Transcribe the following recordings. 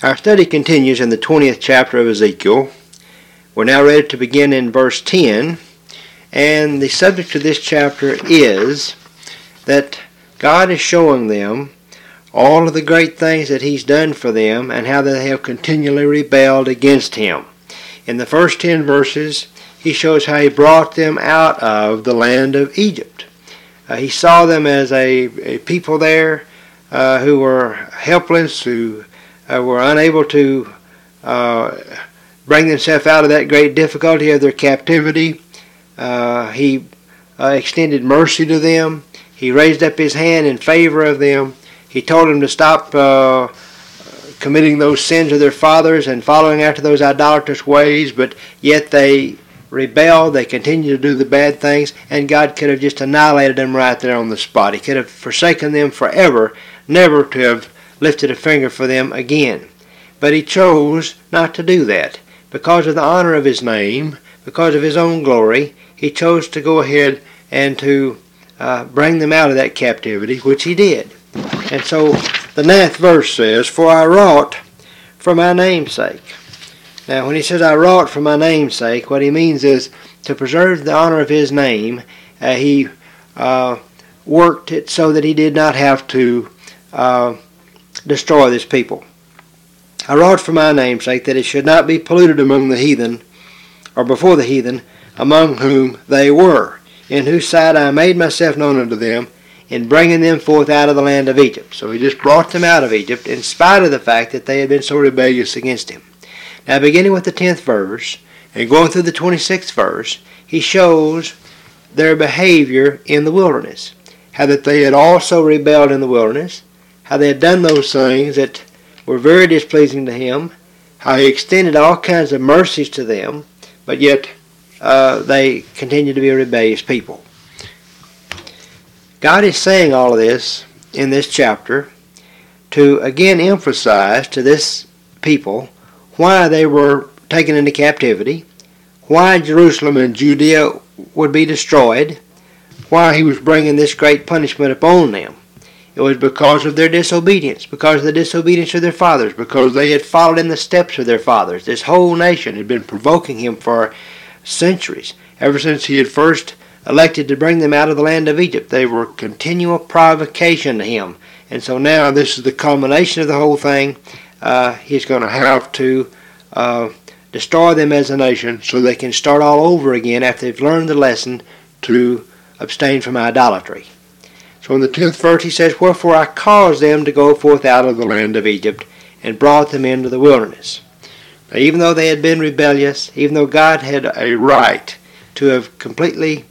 Our study continues in the 20th chapter of Ezekiel. We're now ready to begin in verse 10, and the subject of this chapter is that God is showing them all of the great things that He's done for them and how they have continually rebelled against Him. In the first 10 verses, He shows how He brought them out of the land of Egypt. He saw them as a people there who were helpless, who were unable to bring themselves out of that great difficulty of their captivity. He extended mercy to them. He raised up His hand in favor of them. He told them to stop committing those sins of their fathers and following after those idolatrous ways, but yet they rebelled, they continued to do the bad things, and God could have just annihilated them right there on the spot. He could have forsaken them forever, never to have lifted a finger for them again. But He chose not to do that. Because of the honor of His name, because of His own glory, He chose to go ahead and to bring them out of that captivity, which He did. And so the 9th verse says, "For I wrought for my name's sake." Now when He says, "I wrought for my name's sake," what He means is to preserve the honor of His name. He worked it so that He did not have to destroy this people. "I wrought for my name's sake that it should not be polluted among the heathen, or before the heathen, among whom they were, in whose sight I made myself known unto them, in bringing them forth out of the land of Egypt." So He just brought them out of Egypt in spite of the fact that they had been so rebellious against Him. Now beginning with the 10th verse and going through the 26th verse, He shows their behavior in the wilderness. How that they had also rebelled in the wilderness, how they had done those things that were very displeasing to Him, how He extended all kinds of mercies to them, but yet they continued to be a rebellious people. God is saying all of this in this chapter to again emphasize to this people why they were taken into captivity, why Jerusalem and Judea would be destroyed, why He was bringing this great punishment upon them. It was because of their disobedience, because of the disobedience of their fathers, because they had followed in the steps of their fathers. This whole nation had been provoking Him for centuries. Ever since He had first elected to bring them out of the land of Egypt, they were continual provocation to Him. And so now this is the culmination of the whole thing. He's going to have to destroy them as a nation so they can start all over again after they've learned the lesson to abstain from idolatry. So in the 10th verse He says, "Wherefore I caused them to go forth out of the land of Egypt, and brought them into the wilderness." Now, even though they had been rebellious, even though God had a right to have completely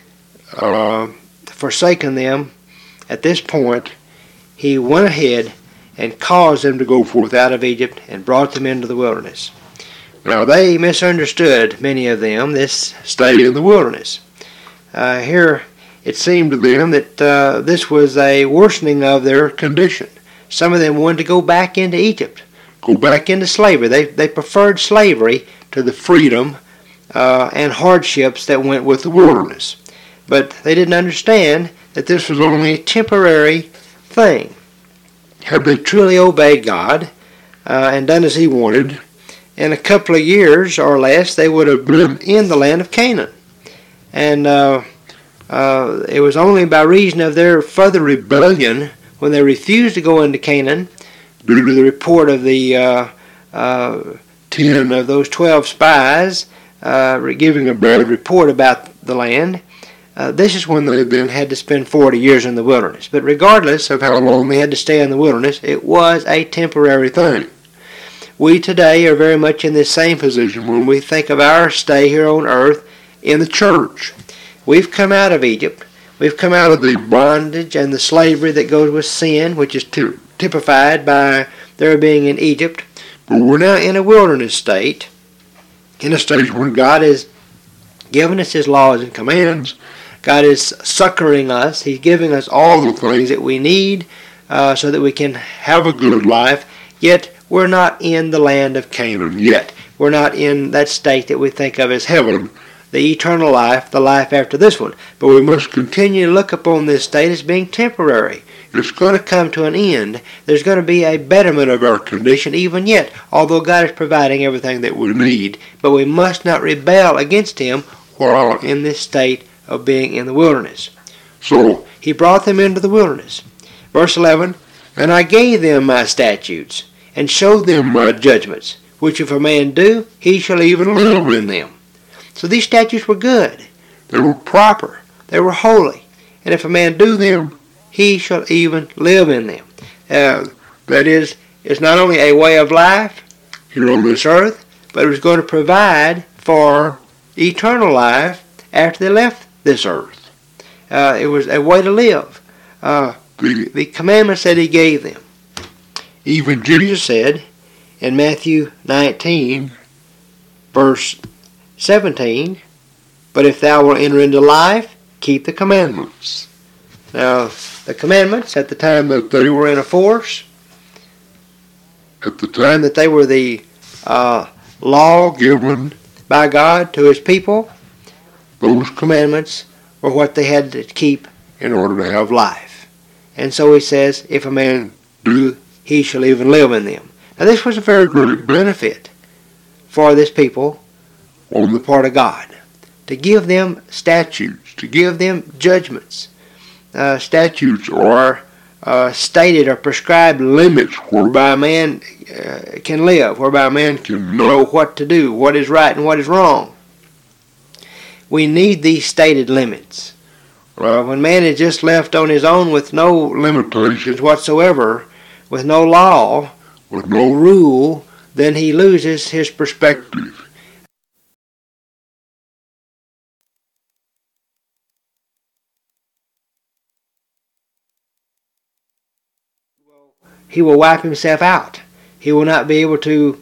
forsaken them, at this point He went ahead and caused them to go forth out of Egypt and brought them into the wilderness. Now they misunderstood, many of them, this stay in the wilderness. Here it seemed to them that this was a worsening of their condition. Some of them wanted to go back into Egypt, go back into slavery. They preferred slavery to the freedom and hardships that went with the wilderness. But they didn't understand that this was only a temporary thing. Had they truly obeyed God and done as He wanted, in a couple of years or less they would have been in the land of Canaan. And it was only by reason of their further rebellion when they refused to go into Canaan, due to the report of the 10 of those 12 spies giving a bad report about the land. This is when they then had to spend 40 years in the wilderness. But regardless of how long they had to stay in the wilderness, it was a temporary thing. We today are very much in this same position when we think of our stay here on earth in the church. We've come out of Egypt. We've come out of the bondage and the slavery that goes with sin, which is typified by their being in Egypt. But we're now in a wilderness state, in a stage when God has given us His laws and commands. God is succoring us. He's giving us all the things that we need so that we can have a good life. Yet we're not in the land of Canaan yet. We're not in that state that we think of as heaven, the eternal life, the life after this one. But we must continue to look upon this state as being temporary. it's going to come to an end. There's going to be a betterment of our condition even yet, although God is providing everything that we need. But we must not rebel against Him while in this state of being in the wilderness. So He brought them into the wilderness. Verse 11, and I gave them my statutes, and showed them my judgments, which if a man do, he shall even live in them. So these statutes were good. They were proper. They were holy. And if a man do them, he shall even live in them. That is, it's not only a way of life here on this earth, but it was going to provide for eternal life after they left this earth. It was a way to live. The commandments that He gave them. Even Jesus said in Matthew 19, verse 17, but if thou wilt enter into life, keep the commandments. Now, the commandments at the time that they were in force, at the time that they were the law given by God to His people, those commandments were what they had to keep in order to have life. And so He says, if a man do, he shall even live in them. Now this was a very great benefit for this people on the part of God, to give them statutes, to give them judgments. Statutes are stated or prescribed limits whereby a man can live, whereby a man can know what to do, what is right and what is wrong. We need these stated limits. When man is just left on his own with no limitations whatsoever, with no law, with no rule, then he loses his perspective. He will wipe himself out. He will not be able to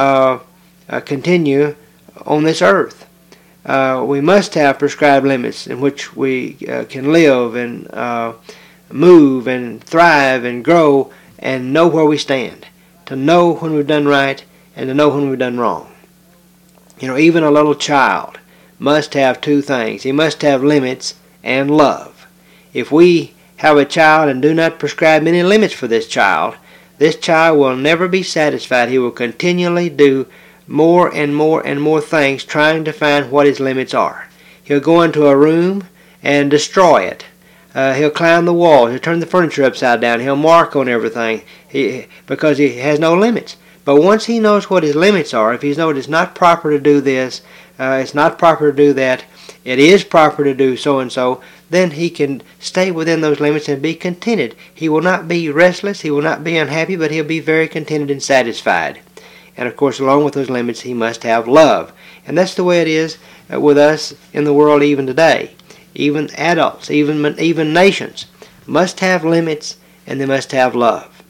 continue on this earth. We must have prescribed limits in which we can live and move and thrive and grow and know where we stand, to know when we've done right and to know when we've done wrong. Even a little child must have two things. He must have limits and love. If we have a child and do not prescribe any limits for this child will never be satisfied. He will continually do more and more and more things trying to find what his limits are. He'll go into a room and destroy it. He'll climb the walls. He'll turn the furniture upside down. He'll mark on everything because he has no limits. But once he knows what his limits are, if he knows it's not proper to do this, it's not proper to do that, it is proper to do so and so, then he can stay within those limits and be contented. He will not be restless, he will not be unhappy, but he'll be very contented and satisfied. And of course, along with those limits, he must have love. And that's the way it is with us in the world even today. Even adults, even nations must have limits, and they must have love.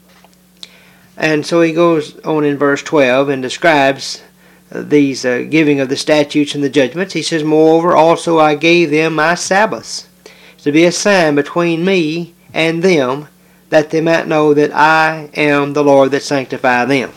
And so he goes on in verse 12 and describes these giving of the statutes and the judgments. He says, moreover, also I gave them my Sabbaths, to be a sign between me and them, that they might know that I am the Lord that sanctify them.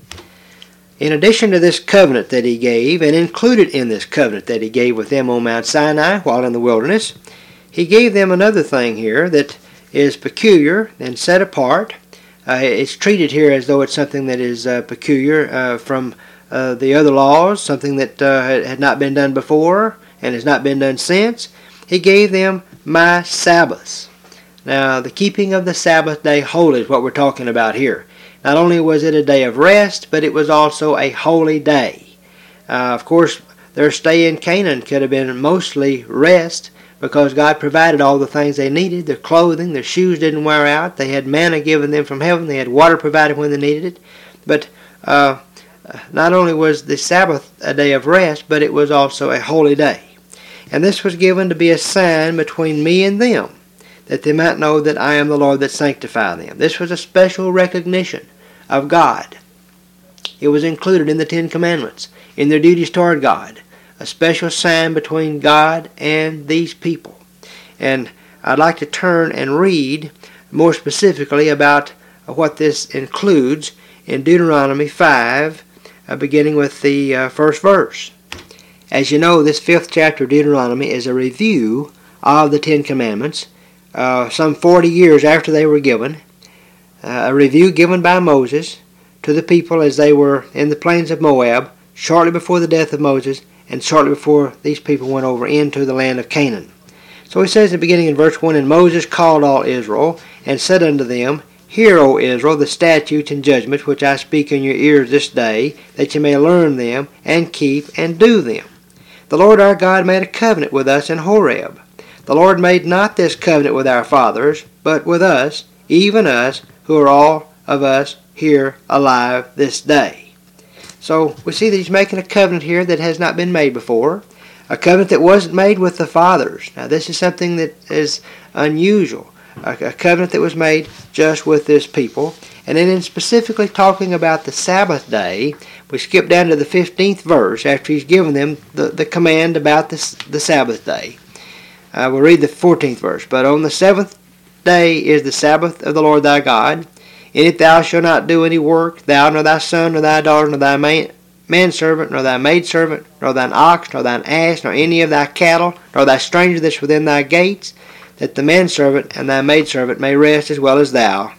In addition to this covenant that he gave, and included in this covenant that he gave with them on Mount Sinai while in the wilderness, he gave them another thing here that is peculiar and set apart. It's treated here as though it's something that is peculiar from the other laws, something that had not been done before and has not been done since. He gave them my Sabbaths. Now, the keeping of the Sabbath day holy is what we're talking about here. Not only was it a day of rest, but it was also a holy day. Of course, their stay in Canaan could have been mostly rest because God provided all the things they needed. Their clothing, their shoes didn't wear out. They had manna given them from heaven. They had water provided when they needed it. But not only was the Sabbath a day of rest, but it was also a holy day. And this was given to be a sign between me and them, that they might know that I am the Lord that sanctify them. This was a special recognition of God. It was included in the Ten Commandments, in their duties toward God, a special sign between God and these people. And I'd like to turn and read more specifically about what this includes in Deuteronomy 5, beginning with the first verse. As you know, this 5th chapter of Deuteronomy is a review of the Ten Commandments, some 40 years after they were given, a review given by Moses to the people as they were in the plains of Moab, shortly before the death of Moses, and shortly before these people went over into the land of Canaan. So he says in the beginning in verse 1, And Moses called all Israel, and said unto them, Hear, O Israel, the statutes and judgments which I speak in your ears this day, that ye may learn them, and keep, and do them. The Lord our God made a covenant with us in Horeb. The Lord made not this covenant with our fathers, but with us, even us, who are all of us here alive this day. So we see that he's making a covenant here that has not been made before, a covenant that wasn't made with the fathers. Now this is something that is unusual, a covenant that was made just with this people. And then in specifically talking about the Sabbath day, we skip down to the 15th verse after he's given them the command about the Sabbath day. We'll read the 14th verse. But on the 7th day is the Sabbath of the Lord thy God. In it thou shalt not do any work, thou, nor thy son, nor thy daughter, nor thy manservant, nor thy maidservant, nor thine ox, nor thine ass, nor any of thy cattle, nor thy stranger that's within thy gates, that the manservant and thy maidservant may rest as well as thou.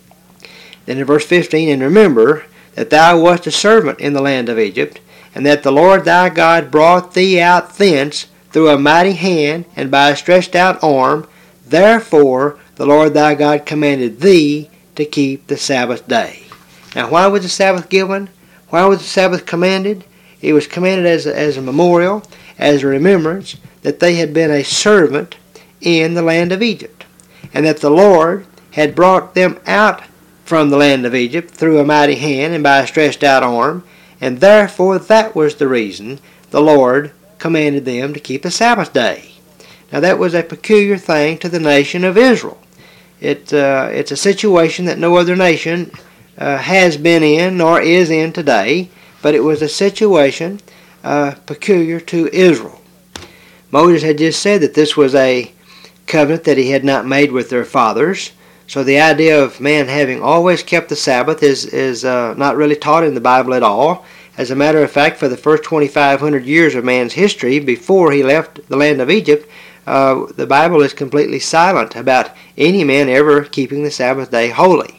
Then in verse 15, And remember that thou wast a servant in the land of Egypt, and that the Lord thy God brought thee out thence through a mighty hand and by a stretched out arm. Therefore the Lord thy God commanded thee to keep the Sabbath day. Now why was the Sabbath given? Why was the Sabbath commanded? It was commanded as a memorial, as a remembrance, that they had been a servant in the land of Egypt, and that the Lord had brought them out from the land of Egypt through a mighty hand and by a stretched out arm, and therefore that was the reason the Lord commanded them to keep the Sabbath day. Now that was a peculiar thing to the nation of Israel. It's a situation that no other nation has been in nor is in today, but it was a situation peculiar to Israel. Moses had just said that this was a covenant that he had not made with their fathers. So the idea of man having always kept the Sabbath is not really taught in the Bible at all. As a matter of fact, for the first 2,500 years of man's history, before he left the land of Egypt, the Bible is completely silent about any man ever keeping the Sabbath day holy.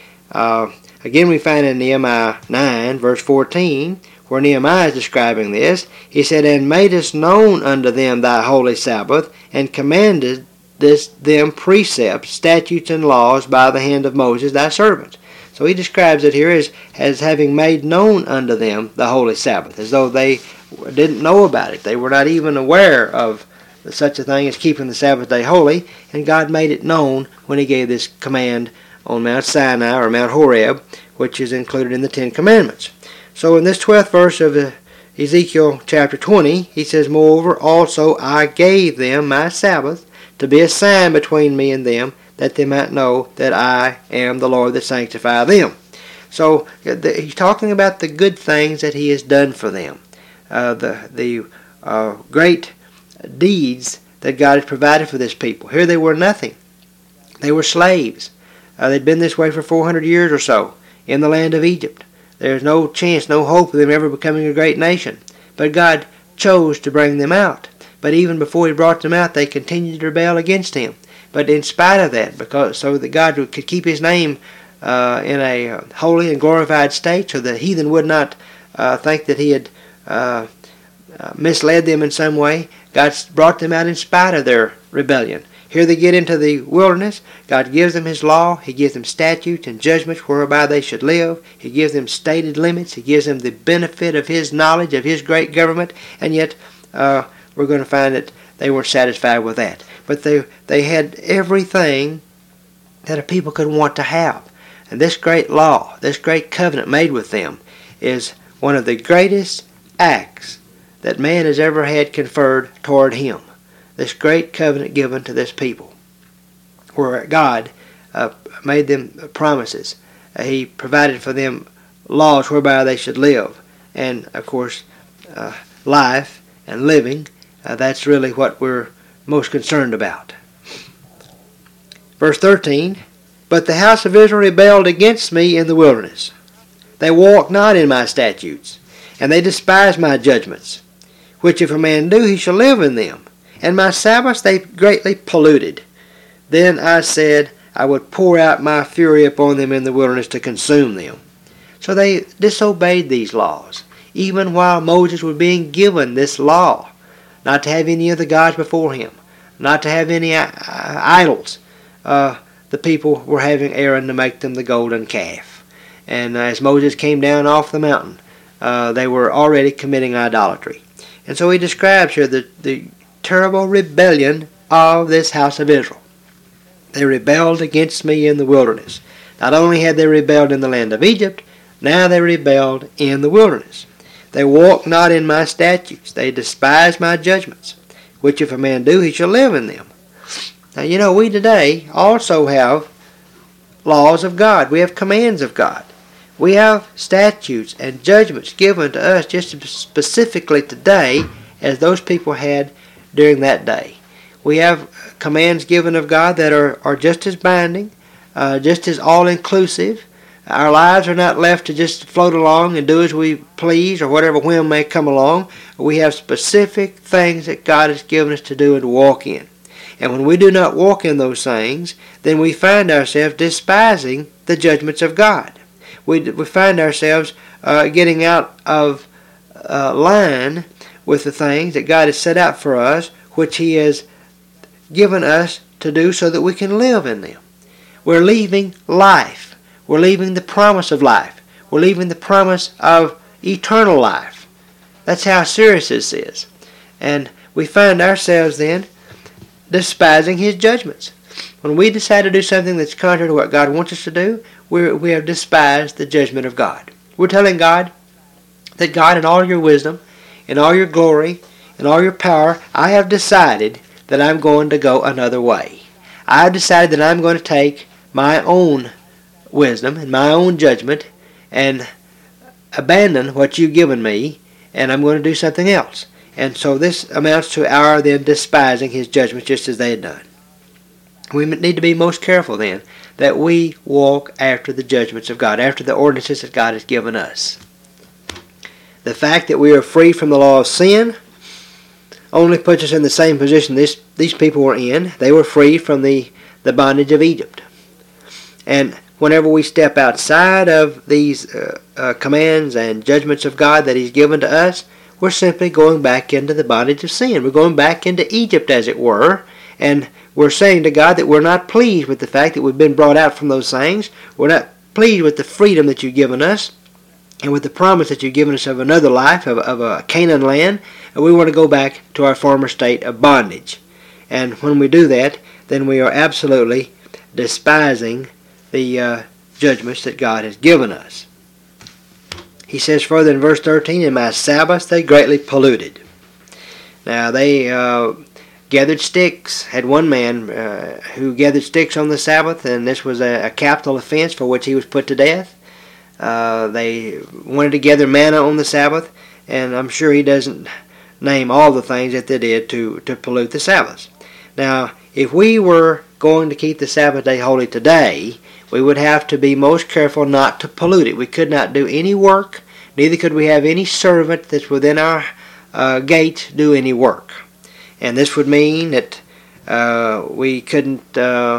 Again, we find in Nehemiah 9, verse 14, where Nehemiah is describing this, he said, And madest known unto them thy holy Sabbath, and commanded them precepts, statutes, and laws by the hand of Moses thy servant. So he describes it here as having made known unto them the holy Sabbath, as though they didn't know about it. They were not even aware of such a thing as keeping the Sabbath day holy, and God made it known when he gave this command on Mount Sinai or Mount Horeb, which is included in the Ten Commandments. So in this 12th verse of Ezekiel chapter 20, he says, Moreover also I gave them my Sabbath to be a sign between me and them, that they might know that I am the Lord that sanctify them. So he's talking about the good things that he has done for them, the great deeds that God has provided for this people. Here they were nothing. They were slaves. They'd been this way for 400 years or so in the land of Egypt. There's no chance, no hope of them ever becoming a great nation. But God chose to bring them out. But even before he brought them out, they continued to rebel against him. But in spite of that, so that God could keep his name in a holy and glorified state, so the heathen would not think that he had misled them in some way, God brought them out in spite of their rebellion. Here they get into the wilderness. God gives them his law. He gives them statutes and judgments whereby they should live. He gives them stated limits. He gives them the benefit of his knowledge, of his great government. And yet we're going to find that they weren't satisfied with that. But they had everything that a people could want to have. And this great law, this great covenant made with them, is one of the greatest acts that man has ever had conferred toward him. This great covenant given to this people, where God made them promises. He provided for them laws whereby they should live. And, of course, life and living, that's really what we're most concerned about. Verse 13, But the house of Israel rebelled against me in the wilderness. They walked not in my statutes, and they despised my judgments, which if a man do, he shall live in them. And my Sabbaths they greatly polluted. Then I said I would pour out my fury upon them in the wilderness to consume them. So they disobeyed these laws, even while Moses was being given this law, not to have any other gods before him, not to have any idols. The people were having Aaron to make them the golden calf. And as Moses came down off the mountain, they were already committing idolatry. And so he describes here the terrible rebellion of this house of Israel. They rebelled against me in the wilderness. Not only had they rebelled in the land of Egypt, now they rebelled in the wilderness. They walked not in my statutes. They despised my judgments, which if a man do, he shall live in them. Now, we today also have laws of God. We have commands of God. We have statutes and judgments given to us just as specifically today as those people had during that day. We have commands given of God that are just as binding, just as all-inclusive. Our lives are not left to just float along and do as we please or whatever whim may come along. We have specific things that God has given us to do and to walk in. And when we do not walk in those things, then we find ourselves despising the judgments of God. We find ourselves getting out of line with the things that God has set out for us, which He has given us to do so that we can live in them. We're leaving life. We're leaving the promise of life. We're leaving the promise of eternal life. That's how serious this is. And we find ourselves then despising His judgments. When we decide to do something that's contrary to what God wants us to do, we have despised the judgment of God. We're telling God that God, in all your wisdom, in all your glory, in all your power, I have decided that I'm going to go another way. I have decided that I'm going to take my own wisdom and my own judgment and abandon what you've given me, and I'm going to do something else. And so this amounts to our then despising His judgment just as they had done. We need to be most careful then that we walk after the judgments of God, after the ordinances that God has given us. The fact that we are free from the law of sin only puts us in the same position these people were in. They were free from the bondage of Egypt. And whenever we step outside of these commands and judgments of God that He's given to us, we're simply going back into the bondage of sin. We're going back into Egypt, as it were, and we're saying to God that we're not pleased with the fact that we've been brought out from those things. We're not pleased with the freedom that you've given us and with the promise that you've given us of another life, of a Canaan land, and we want to go back to our former state of bondage. And when we do that, then we are absolutely despising the judgments that God has given us. He says further in verse 13, in my Sabbaths they greatly polluted. Now they gathered sticks, had one man who gathered sticks on the Sabbath, and this was a capital offense for which he was put to death. They wanted to gather manna on the Sabbath, and I'm sure he doesn't name all the things that they did to pollute the Sabbaths. Now, if we were going to keep the Sabbath day holy today, we would have to be most careful not to pollute it. We could not do any work, neither could we have any servant that's within our gate do any work. And this would mean that we couldn't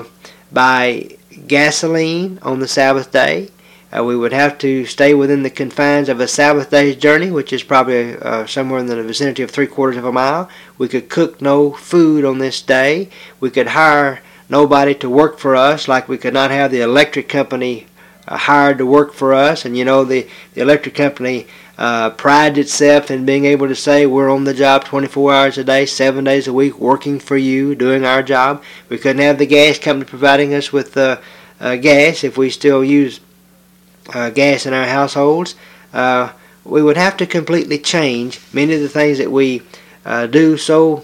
buy gasoline on the Sabbath day. We would have to stay within the confines of a Sabbath day's journey, which is probably somewhere in the vicinity of 3/4 of a mile. We could cook no food on this day. We could hire nobody to work for us, like we could not have the electric company hired to work for us. And the electric company prides itself in being able to say we're on the job 24 hours a day, 7 days a week, working for you, doing our job. We couldn't have the gas company providing us with gas if we still use gas in our households. We would have to completely change many of the things that we do so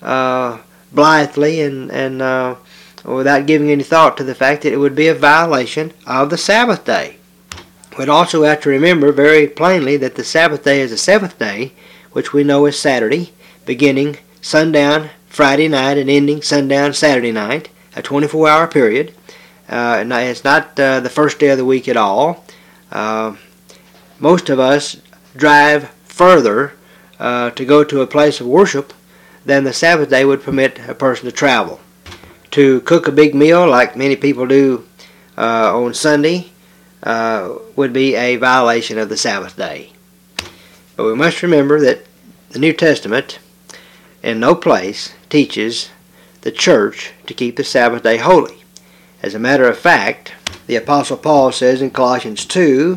blithely and without giving any thought to the fact that it would be a violation of the Sabbath day. We'd also have to remember very plainly that the Sabbath day is the seventh day, which we know is Saturday, beginning sundown Friday night and ending sundown Saturday night, a 24-hour period. It's not the first day of the week at all. Most of us drive further to go to a place of worship than the Sabbath day would permit a person to travel. to cook a big meal like many people do on Sunday would be a violation of the Sabbath day. But we must remember that the New Testament in no place teaches the church to keep the Sabbath day holy. As a matter of fact, the Apostle Paul says in Colossians 2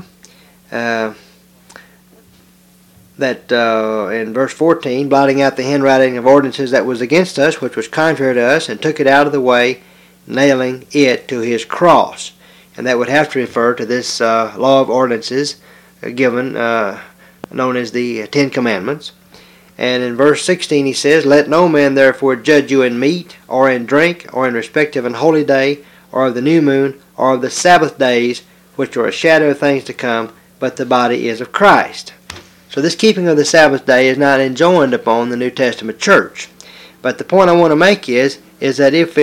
that in verse 14, blotting out the handwriting of ordinances that was against us, which was contrary to us, and took it out of the way, nailing it to his cross. And that would have to refer to this law of ordinances given, known as the Ten Commandments. And in verse 16 he says, let no man therefore judge you in meat, or in drink, or in respect of an holy day, or of the new moon, or of the Sabbath days, which are a shadow of things to come, but the body is of Christ. So this keeping of the Sabbath day is not enjoined upon the New Testament church. But the point I want to make is that if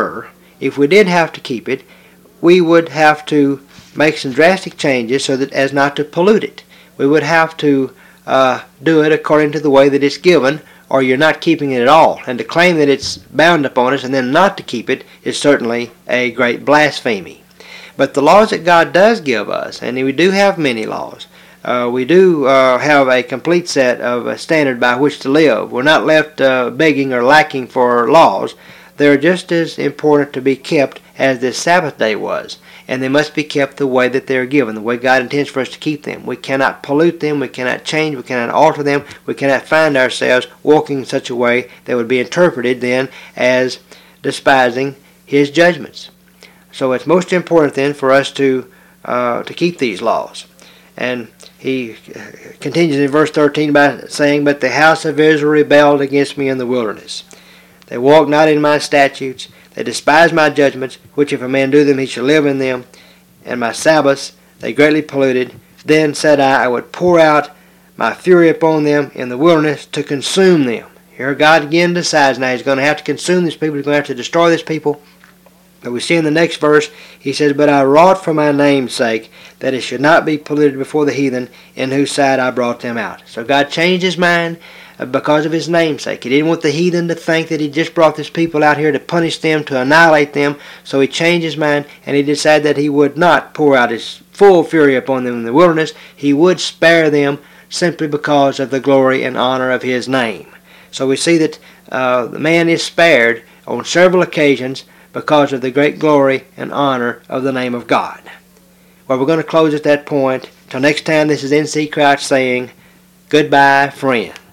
we did have to keep it, we would have to make some drastic changes so that as not to pollute it. We would have to do it according to the way that it's given, or you're not keeping it at all. And to claim that it's bound upon us and then not to keep it is certainly a great blasphemy. But the laws that God does give us, and we do have many laws, we do have a complete set of a standard by which to live. We're not left begging or lacking for laws. They're just as important to be kept as this Sabbath day was. And they must be kept the way that they're given, the way God intends for us to keep them. We cannot pollute them, we cannot change, we cannot alter them, we cannot find ourselves walking in such a way that would be interpreted then as despising His judgments. So it's most important then for us to keep these laws. And he continues in verse 13 by saying, but the house of Israel rebelled against me in the wilderness. They walked not in my statutes, they despised my judgments, which if a man do them, he shall live in them. And my Sabbaths they greatly polluted. Then said I would pour out my fury upon them in the wilderness to consume them. Here God again decides now He's going to have to consume these people. He's going to have to destroy these people. But we see in the next verse, He says, but I wrought for my name's sake, that it should not be polluted before the heathen, in whose sight I brought them out. So God changed His mind because of His name's sake. He didn't want the heathen to think that He just brought these people out here to punish them, to annihilate them. So He changed His mind, and He decided that He would not pour out His full fury upon them in the wilderness. He would spare them simply because of the glory and honor of His name. So we see that the man is spared on several occasions because of the great glory and honor of the name of God. Well, we're going to close at that point. Till next time, this is N.C. Crouch saying, goodbye, friend.